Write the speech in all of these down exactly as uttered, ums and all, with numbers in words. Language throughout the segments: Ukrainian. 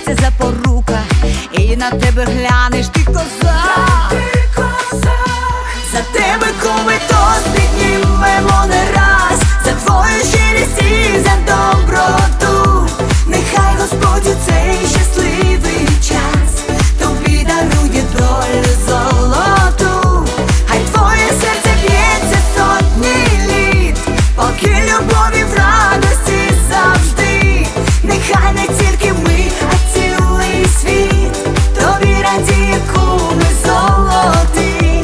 це запорука, і на тебе глянеш, ти козак. За тебе, куми, тост піднімемо не раз, за твою щирість і за доброту. Нехай Господь у цей щасливий час тобі дарує долю золоту. Хай твоє серце б'ється сотні літ, поки любові в радості завжди. Нехай не тільки ми, а цілий світ тобі радіє, куми золотий.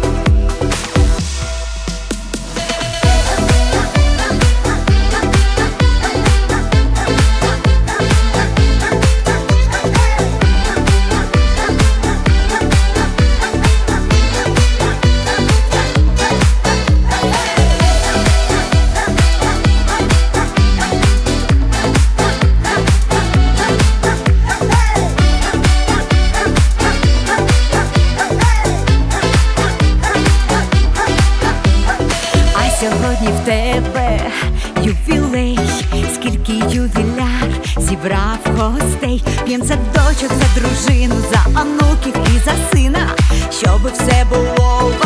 Сьогодні в тебе ювілей, скільки ювіляр зібрав гостей. П'єм за дочок, за дружину, за онуків і за сина, щоби все було